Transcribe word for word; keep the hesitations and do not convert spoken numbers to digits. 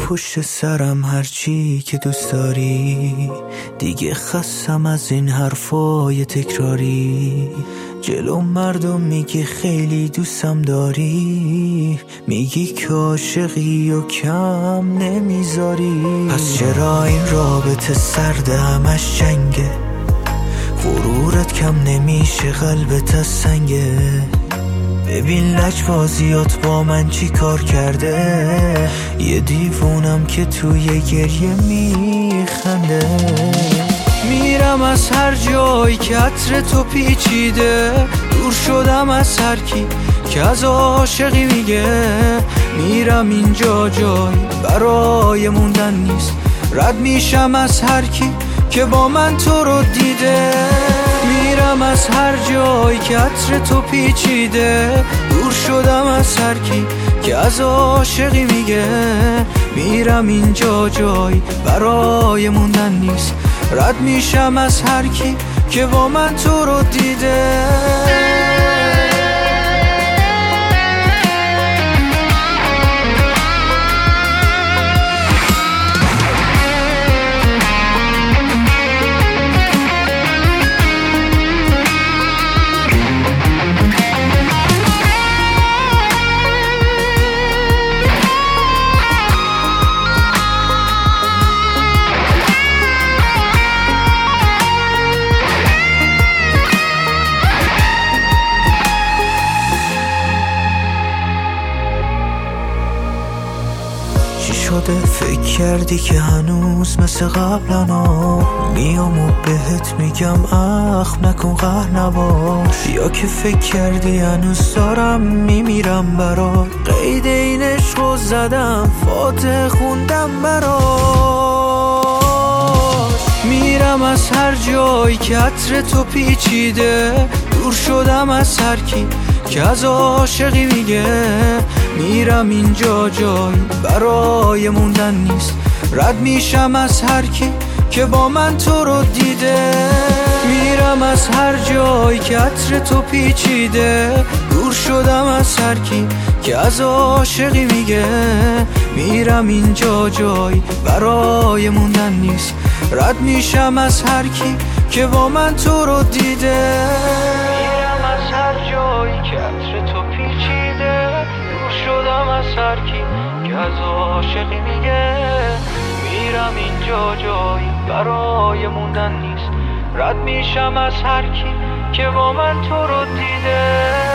پشت سرم هرچی که دوست داری، دیگه خستم از این حرفای تکراری. جلو مردم میگی خیلی دوستم داری، میگی که عاشقی و کم نمیذاری. پس چرا این رابطه سرد همش جنگه؟ غرورت کم نمیشه قلبت از سنگه. ببین لجبازیات با من چی کار کرده، یه دیوونم که توی گریه میخنده. میرم از هر جایی که عطر تو پیچیده، دور شدم از هر کی که از عاشقی میگه. میرم اینجا جایی برای موندن نیست، رد میشم از هر کی که با من تو رو دیده. میرم از هر جایی که عطر تو پیچیده، دور شدم از هر کی که از عاشقی میگه. میرم اینجا جایی برای موندن نیست، رد میشم از هر کی که با من تو رو دیده. چی شده فکر کردی که هنوز مثل قبلنا میام و بهت میگم اخم نکن قهر نباش؟ یا که فکر کردی هنوز دارم میمیرم برات؟ قید این عشقو زدم فاتحه خوندم براش. میرم از هر جایی که عطر تو پیچیده، دور شدم از هر کی که از عاشقی میگه. میرم اینجا جایی برای موندن نیست، رد میشم از هر کی که با من تو رو دیده. میرم از هر جایی که عطر تو پیچیده، دور شدم از هر کی که از عاشقی میگه. میرم اینجا جایی برای موندن نیست، رد میشم از هر کی که با من تو رو دیده. میرم از هر جایی که عطر تو پیچیده، دور شدم از هر کی که از عاشقی میگه. میرم اینجا جایی برای موندن نیست، رد میشم از هر کی که با من تو رو دیده.